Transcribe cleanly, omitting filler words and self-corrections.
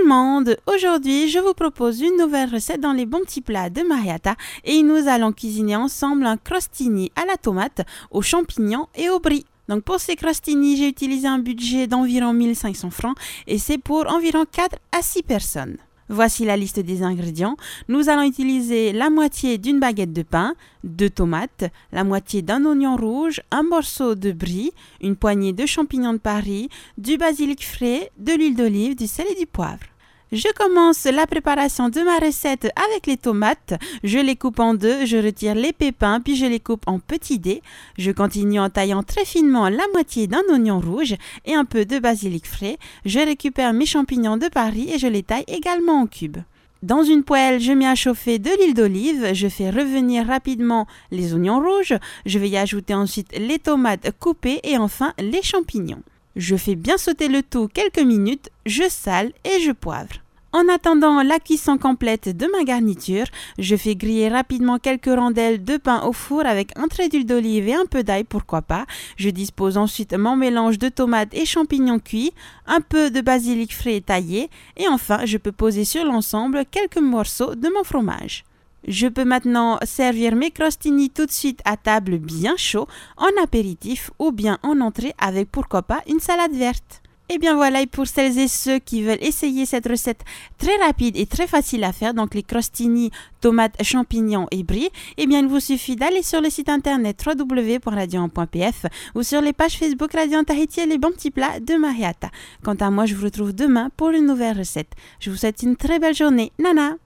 le monde! Aujourd'hui, je vous propose une nouvelle recette dans les bons petits plats de Mariata et nous allons cuisiner ensemble un crostini à la tomate, aux champignons et au brie. Donc pour ces crostini, j'ai utilisé un budget d'environ 1500 francs et c'est pour environ 4 à 6 personnes. Voici la liste des ingrédients. Nous allons utiliser la moitié d'une baguette de pain, 2 tomates, la moitié d'un oignon rouge, un morceau de brie, une poignée de champignons de Paris, du basilic frais, de l'huile d'olive, du sel et du poivre. Je commence la préparation de ma recette avec les tomates. Je les coupe en deux, je retire les pépins, puis je les coupe en petits dés. Je continue en taillant très finement la moitié d'un oignon rouge et un peu de basilic frais. Je récupère mes champignons de Paris et je les taille également en cubes. Dans une poêle, je mets à chauffer de l'huile d'olive. Je fais revenir rapidement les oignons rouges. Je vais y ajouter ensuite les tomates coupées et enfin les champignons. Je fais bien sauter le tout quelques minutes, je sale et je poivre. En attendant la cuisson complète de ma garniture, je fais griller rapidement quelques rondelles de pain au four avec un trait d'huile d'olive et un peu d'ail, pourquoi pas. Je dispose ensuite mon mélange de tomates et champignons cuits, un peu de basilic frais taillé et enfin je peux poser sur l'ensemble quelques morceaux de mon fromage. Je peux maintenant servir mes crostini tout de suite à table bien chaud, en apéritif ou bien en entrée avec pourquoi pas une salade verte. Et bien voilà, et pour celles et ceux qui veulent essayer cette recette très rapide et très facile à faire, donc les crostini, tomates, champignons et brie, eh bien il vous suffit d'aller sur le site internet www.radio1.pf ou sur les pages Facebook Radio Tahiti et les bons petits plats de Mariata. Quant à moi, je vous retrouve demain pour une nouvelle recette. Je vous souhaite une très belle journée. Nana!